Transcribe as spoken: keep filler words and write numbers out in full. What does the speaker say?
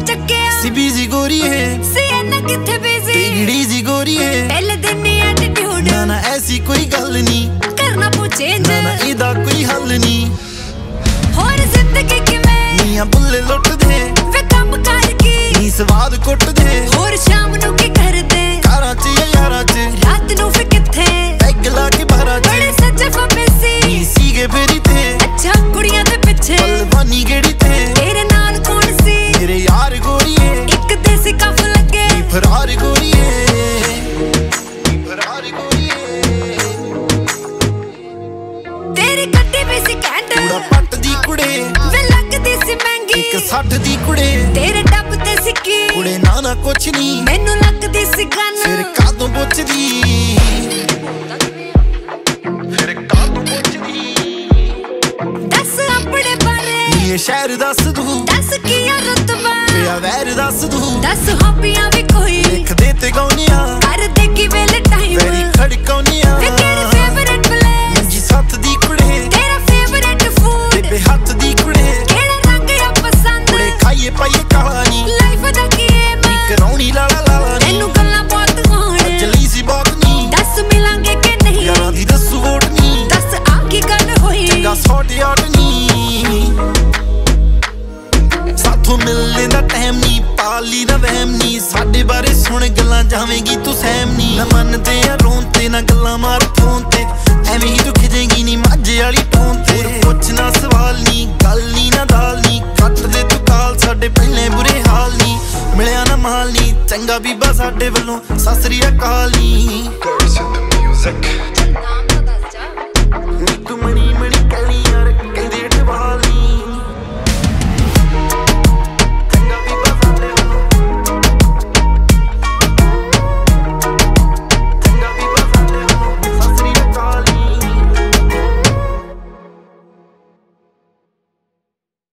ਚੱਕਿਆ ਸੀ ਬੀਜ਼ੀ ਗੋਰੀ ਹੈ ਸੀ ਇੰਨਾ ਕਿੱਥੇ ਬਿਜ਼ੀ ਤੇੜੀ ਜੀ ਗੋਰੀ ਹੈ ਪਹਿਲੇ ਦਿਨ ਹੀ ਐਟੀਟਿਊਡ ਨਾ ਨਾ ਐਸੀ ਕੋਈ ਗੱਲ ਨਹੀਂ ਕਰਨਾ ਪਊ ਚੇਂਜ ਨਾ ਨਾ ਇਹਦਾ ਕੋਈ ਹੱਲ ਨਹੀਂ ਹੋਰ ਜ਼ਿੰਦਗੀ ਕਿਵੇਂ ਨੀਆਂ ਬੁੱਲੇ ਲੁੱਟਦੇ ਵੇ ਕੰਮ ਕਰ ਕੀ ਨੀ ਸਵਾਦ ਕੁੱਟਦੇ ਹੋਰ ਸ਼ਾਮ ਨੂੰ ਕੀ ਕਰਦੇ ਘਰਾਂ ਚ ਜਾਂ ਯਾਰਾਂ ਚ ਰਾਤ ਨੂੰ ਫਿਰ ਕਿੱਥੇ ਪੈਗ ਲਾ ਕੇ ਬਾਰਾਂ ਚ ਬੜੇ ਸੱਚੇ ਫੱਬੇ ਸੀ ਨੀ ਸੀਗੇ ਫੇਰੀ ਤੇ ਅੱਛਾ ਕੁੜੀਆਂ ਦੇ ਪਿੱਛੇ ਪਲਵਾਨੀ ਗੇੜੀ ਤੇ ਤੇਰੇ ਨਾਲ ਕੌਣ ਸੀ ਮੇਰੇ ਯਾਰ ਗੋਰੀਏ ਇੱਕ ਦੇਸੀ ਕਫ ਲੱਗੇ ਨੀ ਫਰਾਰ ਗੋਰੀਏ ਨੀ ਫਰਾਰ ਗੋਰੀਏ ਤੇਰੀ ਗੱਡੀ ਵੀ ਸੀ ਕੈਂਟ ਕੁੜਾ ਪੱਟ ਦੀ ਕੁੜੇ ਵੇ ਲੱਗਦੀ ਸੀ ਮਹਿੰਗੀ ਇੱਕ ਸੱਠ ਦੀ ਕੁੜੇ ਤੇਰੇ ਡੱਬ ਤੇ ਸਿੱਕੀ ਕੁੜੇ ਨਾ ਨਾ ਕੁਛ ਨਹੀਂ ਮੈਨੂੰ ਲੱਗਦੀ ਸੀ ਗਨ ਫਿਰ ਕਾਦੋਂ ਪੁੱਛਦੀ ਫਿਰ ਕਾਦੋਂ ਪੁੱਛਦੀ ਦੱਸ ਆਪਣੇ ਬਾਰੇ ਇਹ ਸ਼ਹਿਰ ਦੱਸ ਦੂ ਦੱਸ ਕੀ ਆ ਰੁਤਬਾ ਪਿਆ ਵੈਰ ਦੱਸ ਦੂ ਦੱਸ ਹੌਬੀਆਂ ਵੀ ਕੋਈ ਲਿਖਦੇ ਤੇ ਗਾਉਨੀਆਂ ਕਰਦੇ ਕੀ ਵੇਲੇ ਟਾਈਮ ਤੇਰੀ ਖੜਕਾਉਨੀਆਂ ਵੇ ਕਿਹੜੀ ਫੇਵਰੇਟ ਪਲੇਸ ਮੰਜੀ ਸੱਤ ਦੀ ਕੁੜੇ ਤੇਰਾ ਫੇਵਰੇਟ ਫੂਡ ਬੇਬੇ ਹੱਥ ਦੀ ਕੁੜੇ ਕਿਹੜਾ ਰੰਗ ਆ ਪਸੰਦ ਕੁੜੇ ਖਾਈਏ ਪਾਈਏ ਕਹਾਣੀ ਲਾਈਫ ਦਾ ਕੀ ਏਮ ਕਰਾਉਣੀ ਲਾਲਾ ਲਾਲਾ ਨੀ ਤੈਨੂੰ ਗੱਲਾਂ ਬਹੁਤ ਹੋਣ ਜਲੀ ਸੀ ਬਹੁਤ ਨਹੀਂ ਦੱਸ ਮਿਲਾਂਗੇ ਕਿ ਨਹੀਂ ਯਾਰਾਂ ਦੀ ਦੱਸੂ ਵੋਟ ਨਹੀਂ ਦੱਸ ਆ ਕੀ ਗੱਲ ਹੋਈ ਚੰਗਾ ਸੌਟ ਯਾਰ ਨਹੀਂ ਸਾਥੋਂ ਮਿਲਣ ਦਾ ਟਾਈਮ ਨਹੀਂ ਪਾਲੀ ਨਾ ਵਹਿਮ ਨਹੀਂ ਸਾਡੇ ਬਾਰੇ ਸੁਣ ਗੱਲਾਂ ਜਾਵੇਂਗੀ ਤੂੰ ਸਹਿਮ ਨਹੀਂ ਨਾ ਮੰਨਦੇ ਆ ਰੋਣ ਤੇ ਨਾ ਗੱਲਾਂ ਮਾਰ ਫੋਨ ਤੇ ਐਵੇਂ ਹੀ ਤੂੰ ਖਿਜੇਂਗੀ ਨਹੀਂ ਮਾਝੇ ਵਾਲੀ ਟੋਨ ਤੇ ਪੁੱਛਣਾ ਸਵਾਲ ਨਹੀਂ ਗੱਲ ਨਹੀਂ ਨਾ ਦਾਲ ਨਹੀਂ ਕੱਟ ਦੇ ਤੂੰ ਕਾਲ ਸਾਡੇ ਪਹਿਲੇ ਬੁਰੇ ਹਾਲ ਨਹੀਂ ਮਿਲਿਆ ਨਾ ਮਾਲ ਨਹੀਂ ਚੰਗਾ ਬੀਬਾ ਸਾਡੇ ਵੱਲੋਂ ਸਤਿ ਸ੍ਰੀ ਅਕਾਲ ਨਹੀਂ। Curse in the music.